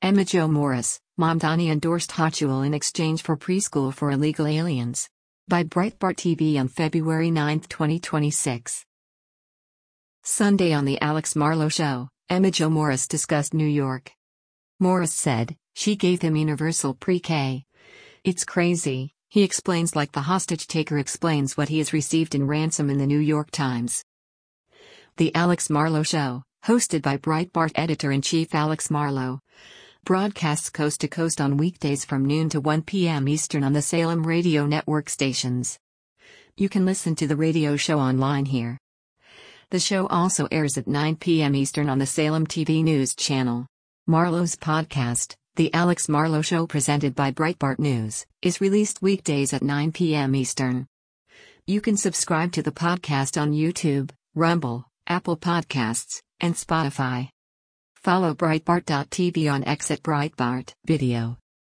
Emma Jo Morris, Mamdani endorsed Hochul in exchange for preschool for illegal aliens. By Breitbart TV on February 9, 2026. Sunday on The Alex Marlow Show, Emma Jo Morris discussed New York. Morris said, she gave him universal pre-K. It's crazy, he explains, like the hostage taker explains what he has received in ransom in the New York Times. The Alex Marlow Show, hosted by Breitbart editor-in-chief Alex Marlow, broadcasts coast to coast on weekdays from noon to 1 p.m. Eastern on the Salem Radio Network stations. You can listen to the radio show online here. The show also airs at 9 p.m. Eastern on the Salem TV News channel. Marlow's podcast, The Alex Marlow Show, presented by Breitbart News, is released weekdays at 9 p.m. Eastern. You can subscribe to the podcast on YouTube, Rumble, Apple Podcasts, and Spotify. Follow Breitbart.tv on X at Breitbart Video.